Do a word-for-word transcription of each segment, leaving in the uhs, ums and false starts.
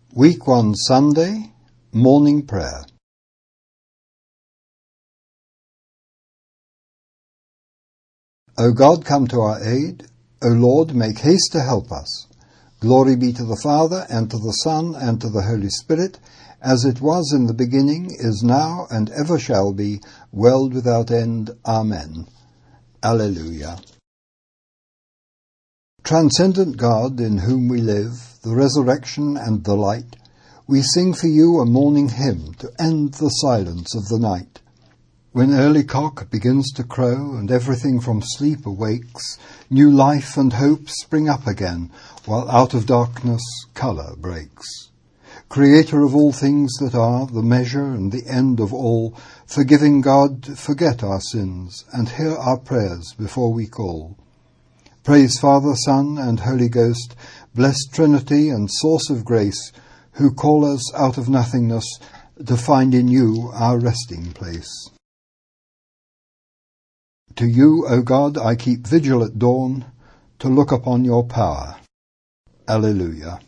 Week one Sunday, Morning Prayer. O God, come to our aid. O Lord, make haste to help us. Glory be to the Father, and to the Son, and to the Holy Spirit, as it was in the beginning, is now, and ever shall be, world without end. Amen. Alleluia. Transcendent God, in whom we live, the resurrection and the light, we sing for you a morning hymn to end the silence of the night. When early cock begins to crow and everything from sleep awakes, new life and hope spring up again, while out of darkness colour breaks. Creator of all things that are, the measure and the end of all, forgiving God, forget our sins and hear our prayers before we call. Praise Father, Son, and Holy Ghost, blessed Trinity and source of grace, who call us out of nothingness to find in you our resting place. To you, O God, I keep vigil at dawn, to look upon your power. Alleluia.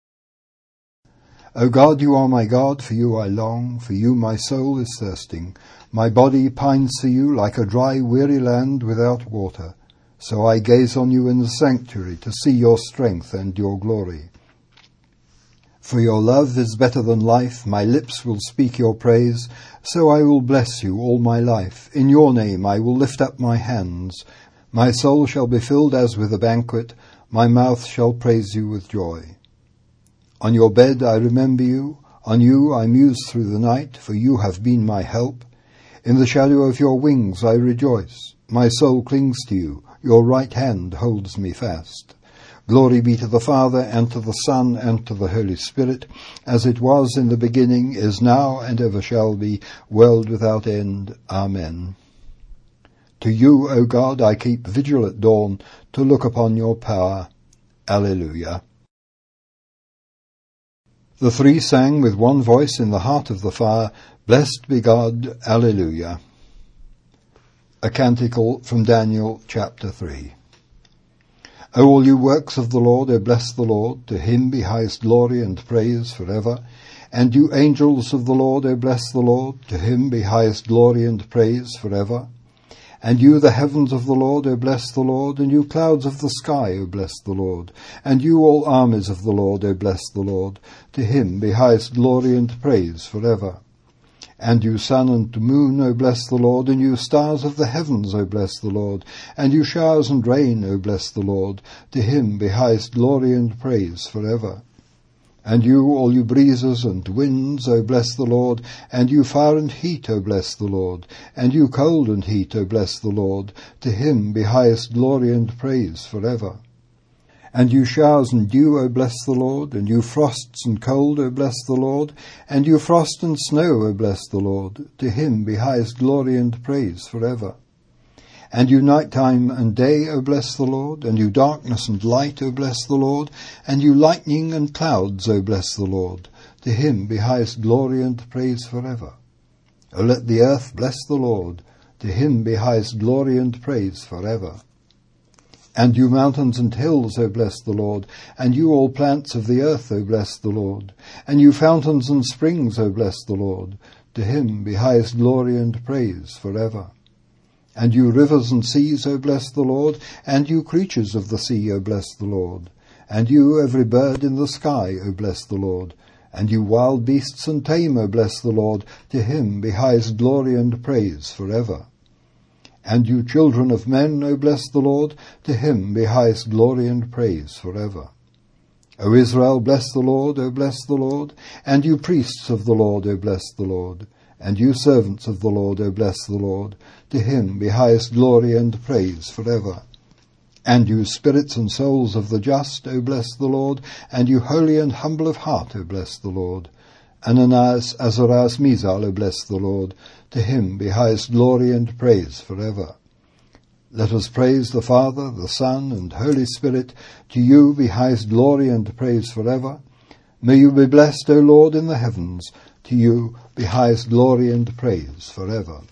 O God, you are my God, for you I long, for you my soul is thirsting. My body pines for you like a dry, weary land without water. So I gaze on you in the sanctuary to see your strength and your glory. For your love is better than life, my lips will speak your praise, so I will bless you all my life. In your name I will lift up my hands. My soul shall be filled as with a banquet, my mouth shall praise you with joy. On your bed I remember you, on you I muse through the night, for you have been my help. In the shadow of your wings I rejoice, my soul clings to you, your right hand holds me fast. Glory be to the Father, and to the Son, and to the Holy Spirit, as it was in the beginning, is now, and ever shall be, world without end. Amen. To you, O God, I keep vigil at dawn, to look upon your power. Alleluia. The three sang with one voice in the heart of the fire, Blessed be God. Alleluia. A canticle from Daniel chapter three. O all you works of the Lord, O bless the Lord, to him be highest glory and praise forever. And you angels of the Lord, O bless the Lord, to him be highest glory and praise forever. And you the heavens of the Lord, O bless the Lord, and you clouds of the sky, O bless the Lord. And you all armies of the Lord, O bless the Lord, to him be highest glory and praise forever. And you sun and moon, O bless the Lord, and you stars of the heavens, O bless the Lord, and you showers and rain, O bless the Lord, to him be highest glory and praise forever. And you, all you breezes and winds, O bless the Lord, and you fire and heat, O bless the Lord, and you cold and heat, O bless the Lord, to him be highest glory and praise forever. And you showers and dew, O bless the Lord, and you frosts and cold, O bless the Lord, and you frost and snow, O bless the Lord, to him be highest glory and praise forever. And you night time and day, O bless the Lord, and you darkness and light, O bless the Lord, and you lightning and clouds, O bless the Lord, to him be highest glory and praise forever. O let the earth bless the Lord, to him be highest glory and praise forever. And you mountains and hills, O bless the Lord, and you all plants of the earth, O bless the Lord, and you fountains and springs, O bless the Lord, to him be highest glory and praise forever. And you rivers and seas, O bless the Lord, and you creatures of the sea, O bless the Lord, and you every bird in the sky, O bless the Lord, and you wild beasts and tame, O bless the Lord, to him be highest glory and praise forever. And you children of men, O bless the Lord, to him be highest glory and praise forever. O Israel, bless the Lord, O bless the Lord, and you priests of the Lord, O bless the Lord, and you servants of the Lord, O bless the Lord, to him be highest glory and praise forever. And you spirits and souls of the just, O bless the Lord, and you holy and humble of heart, O bless the Lord. Ananias, Azarias, Misal, O bless the Lord, to him be highest glory and praise forever. Let us praise the Father, the Son, and Holy Spirit. To you be highest glory and praise forever. May you be blessed, O Lord, in the heavens. To you be highest glory and praise forever.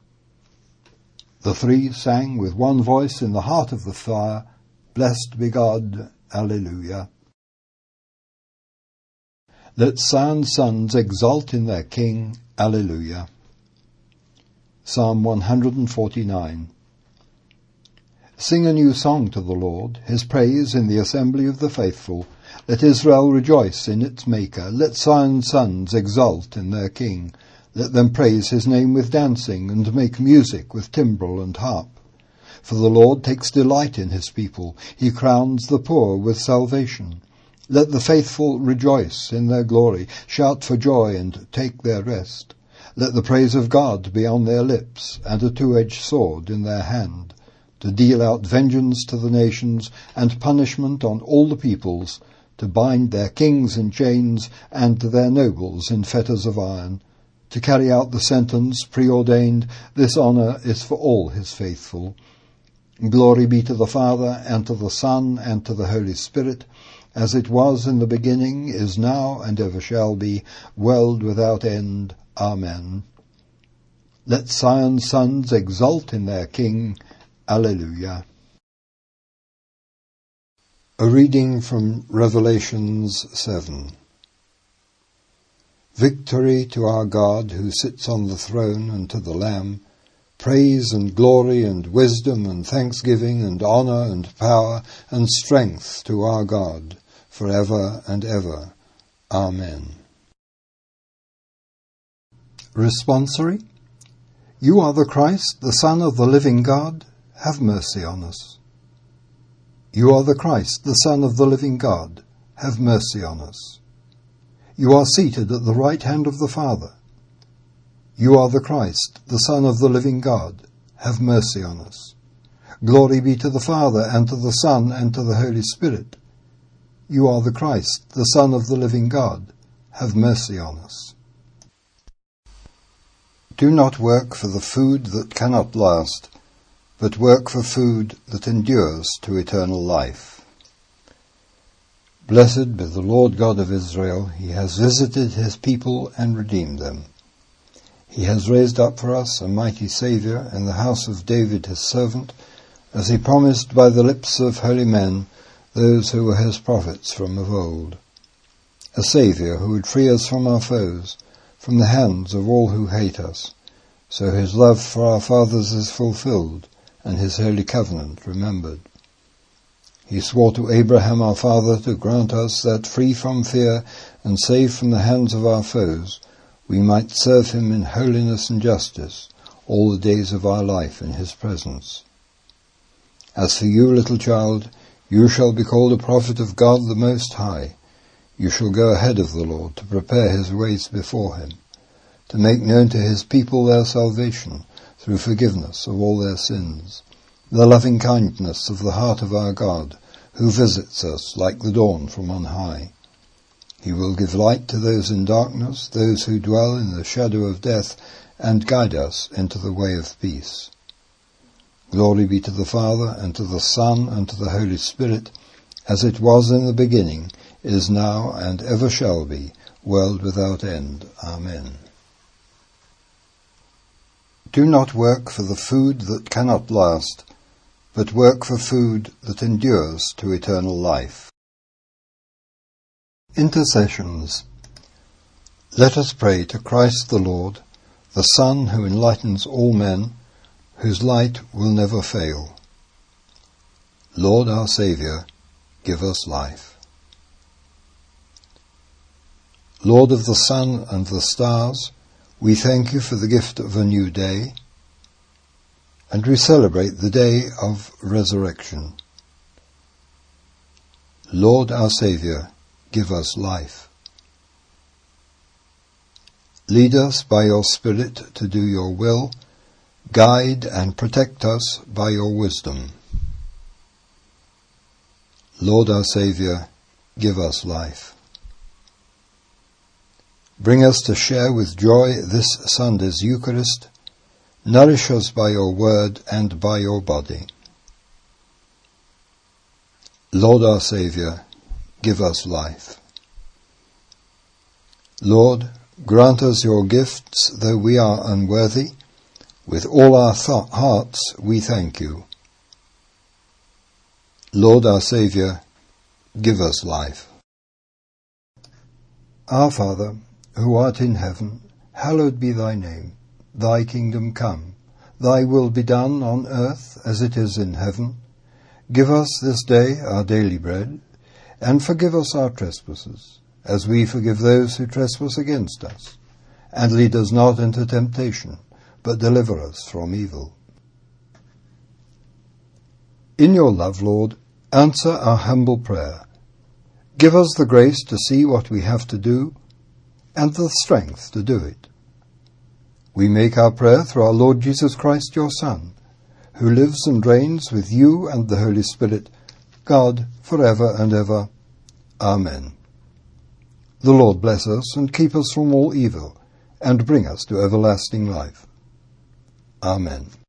The three sang with one voice in the heart of the fire, Blessed be God. Alleluia. Let Zion's sons exult in their King. Alleluia. Psalm one forty-nine. Sing a new song to the Lord, his praise in the assembly of the faithful. Let Israel rejoice in its Maker. Let Zion's sons exult in their King. Let them praise his name with dancing, and make music with timbrel and harp. For the Lord takes delight in his people. He crowns the poor with salvation. Let the faithful rejoice in their glory, shout for joy and take their rest. Let the praise of God be on their lips, and a two-edged sword in their hand, to deal out vengeance to the nations, and punishment on all the peoples, to bind their kings in chains, and their nobles in fetters of iron, to carry out the sentence preordained. This honour is for all his faithful. Glory be to the Father, and to the Son, and to the Holy Spirit, as it was in the beginning, is now, and ever shall be, world without end. Amen. Let Zion's sons exult in their King. Alleluia. A reading from Revelations seven. Victory to our God who sits on the throne and to the Lamb. Praise and glory and wisdom and thanksgiving and honour and power and strength to our God, for ever and ever. Amen. Responsory. You are the Christ, the Son of the living God. Have mercy on us. You are the Christ, the Son of the living God. Have mercy on us. You are seated at the right hand of the Father. You are the Christ, the Son of the living God. Have mercy on us. Glory be to the Father, and to the Son, and to the Holy Spirit. You are the Christ, the Son of the living God. Have mercy on us. Do not work for the food that cannot last, but work for food that endures to eternal life. Blessed be the Lord God of Israel. He has visited his people and redeemed them. He has raised up for us a mighty Saviour in the house of David his servant, as he promised by the lips of holy men, those who were his prophets from of old. A Saviour who would free us from our foes, from the hands of all who hate us. So his love for our fathers is fulfilled, and his holy covenant remembered. He swore to Abraham our father to grant us that, free from fear and saved from the hands of our foes, we might serve him in holiness and justice all the days of our life in his presence. As for you, little child, you shall be called a prophet of God the Most High. You shall go ahead of the Lord to prepare his ways before him, to make known to his people their salvation through forgiveness of all their sins, the loving kindness of the heart of our God, who visits us like the dawn from on high. He will give light to those in darkness, those who dwell in the shadow of death, and guide us into the way of peace. Glory be to the Father, and to the Son, and to the Holy Spirit, as it was in the beginning, is now, and ever shall be, world without end. Amen. Do not work for the food that cannot last, but work for food that endures to eternal life. Intercessions. Let us pray to Christ the Lord, the Son who enlightens all men, whose light will never fail. Lord our Saviour, give us life. Lord of the sun and the stars, we thank you for the gift of a new day, and we celebrate the day of resurrection. Lord our Saviour, give us life. Lead us by your Spirit to do your will, guide and protect us by your wisdom. Lord our Saviour, give us life. Bring us to share with joy this Sunday's Eucharist. Nourish us by your word and by your body. Lord our Saviour, give us life. Lord, grant us your gifts, though we are unworthy. With all our th- hearts we thank you. Lord our Saviour, give us life. Our Father, who art in heaven, hallowed be thy name. Thy kingdom come. Thy will be done on earth as it is in heaven. Give us this day our daily bread, and forgive us our trespasses, as we forgive those who trespass against us. And lead us not into temptation, but deliver us from evil. In your love, Lord, answer our humble prayer. Give us the grace to see what we have to do, and the strength to do it. We make our prayer through our Lord Jesus Christ, your Son, who lives and reigns with you and the Holy Spirit, God, for ever and ever. Amen. The Lord bless us and keep us from all evil, and bring us to everlasting life. Amen.